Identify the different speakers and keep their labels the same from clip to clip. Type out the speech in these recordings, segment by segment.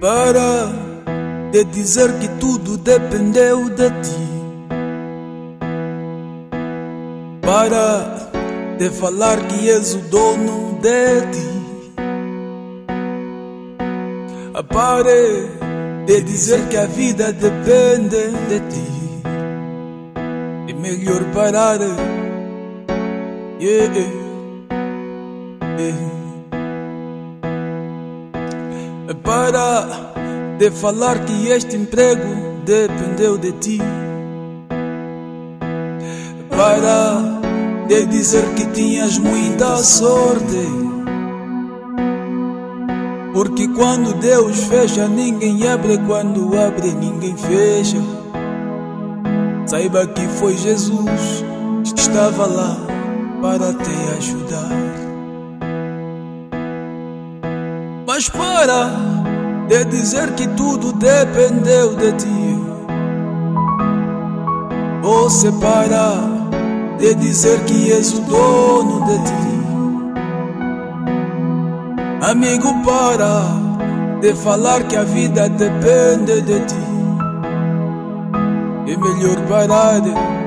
Speaker 1: Para de dizer que tudo dependeu de ti. Para de falar que és o dono de ti. Pare de dizer que a vida depende de ti. É melhor parar. Para de falar que este emprego dependeu de ti. Para de dizer que tinhas muita sorte, porque quando Deus fecha, ninguém abre. Quando abre, ninguém fecha. Saiba que foi Jesus que estava lá para te ajudar. Mas para de dizer que tudo dependeu de ti. Você para de dizer que és o dono de ti. Amigo, para de falar que a vida depende de ti. É melhor parar.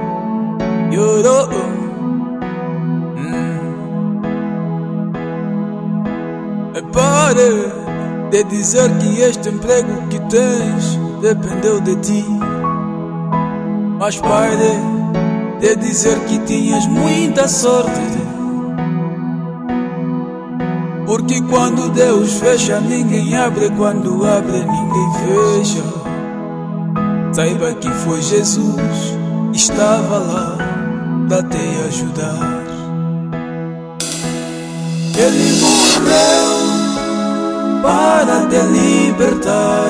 Speaker 1: Pare de dizer que este emprego que tens dependeu de ti. Mas pare de dizer que tinhas muita sorte, porque quando Deus fecha, ninguém abre. Quando abre, ninguém fecha. Saiba que foi Jesus que estava lá para te ajudar. Ele morreu para te libertar.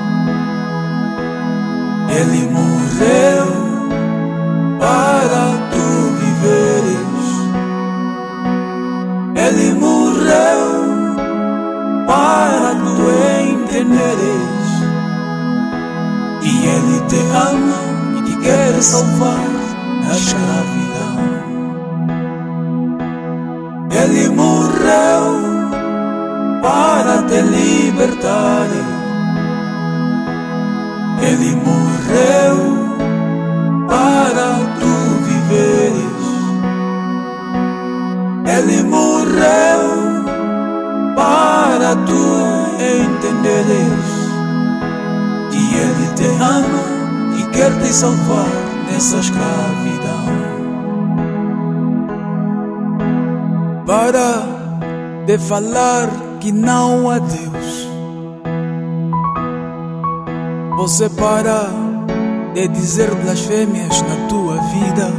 Speaker 1: Ele morreu para tu viveres. Ele morreu para tu entenderes. E Ele te ama e te quer salvar da escravidão. Ele morreu para te libertar. Ele morreu para tu viveres. Ele morreu para tu entenderes. E Ele te ama e quer te salvar dessa escravidão. Para de falar que não há Deus. Você para de dizer blasfêmias na tua vida.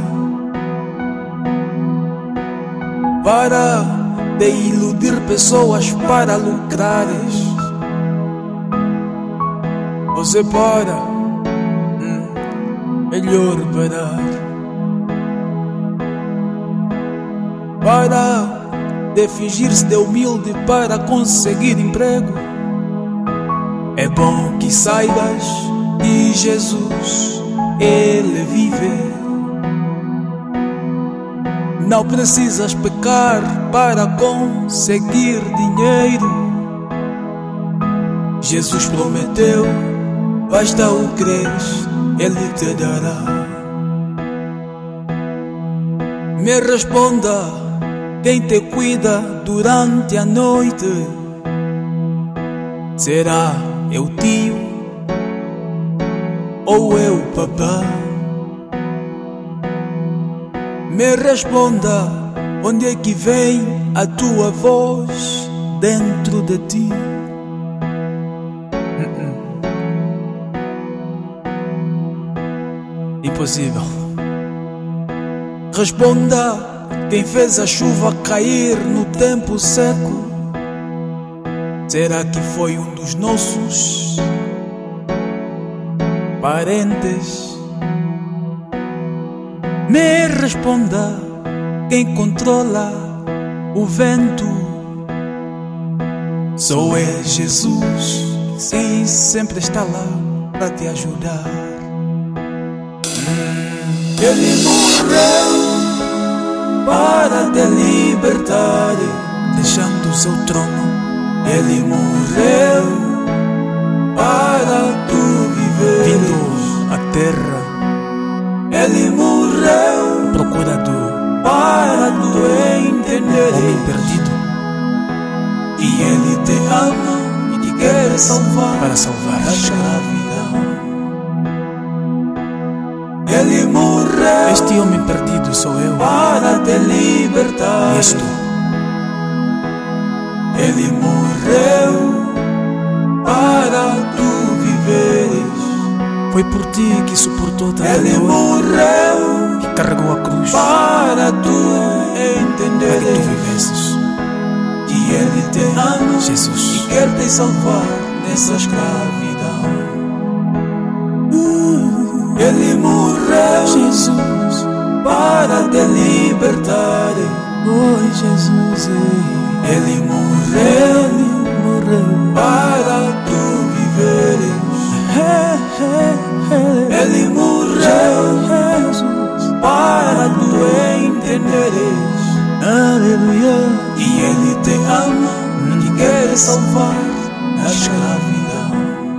Speaker 1: Para de iludir pessoas para lucrares. Você para, melhor parar. Para de fingir-se de humilde para conseguir emprego. É bom que saibas que Jesus, Ele vive. Não precisas pecar para conseguir dinheiro. Jesus prometeu, basta o creres, Ele te dará. Me responda, quem te cuida durante a noite? Será eu tio ou eu papá? Me responda, onde é que vem a tua voz dentro de ti? Impossível. Responda, quem fez a chuva cair no tempo seco? Será que foi um dos nossos parentes? Me responda, quem controla o vento? Só é Jesus, quem sempre está lá para te ajudar. Ele morreu para te libertar, deixando o seu trono. Ele morreu para tu viver.
Speaker 2: Vindo à terra,
Speaker 1: Ele morreu
Speaker 2: procurador,
Speaker 1: para tu entender.
Speaker 2: homem perdido,
Speaker 1: E Ele te ama e te quer salvar
Speaker 2: para salvar.
Speaker 1: da escravidão. Ele morreu
Speaker 2: Este homem perdido sou eu
Speaker 1: para te libertar.
Speaker 2: e és tu.
Speaker 1: Ele morreu para tu viveres.
Speaker 2: Foi por ti que suportou tanta
Speaker 1: Ele
Speaker 2: dor,
Speaker 1: morreu
Speaker 2: que carregou a cruz
Speaker 1: para tu
Speaker 2: para que tu
Speaker 1: entenderes
Speaker 2: vivesses.
Speaker 1: que Ele te ama
Speaker 2: Jesus.
Speaker 1: e quer te salvar dessa escravidão. Ele morreu
Speaker 2: Jesus,
Speaker 1: para te libertar.
Speaker 2: oi Jesus,
Speaker 1: Ele morreu
Speaker 2: morreu.
Speaker 1: para tu viveres. Ele morreu
Speaker 2: Jesus,
Speaker 1: para tu entenderes.
Speaker 2: aleluia.
Speaker 1: E Ele te ama e quer salvar da escravidão.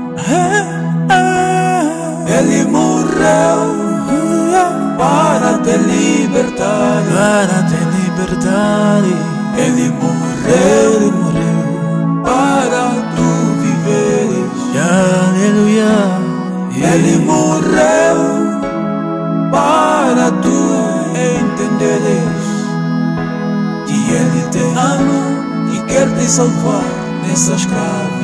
Speaker 1: Ele morreu para te libertar.
Speaker 2: Para te libertar,
Speaker 1: Ele
Speaker 2: ele
Speaker 1: morreu
Speaker 2: morreu.
Speaker 1: para tu viveres.
Speaker 2: Aleluia.
Speaker 1: Ele morreu para tu entenderes que Ele te ama e quer te salvar dessa escravidão.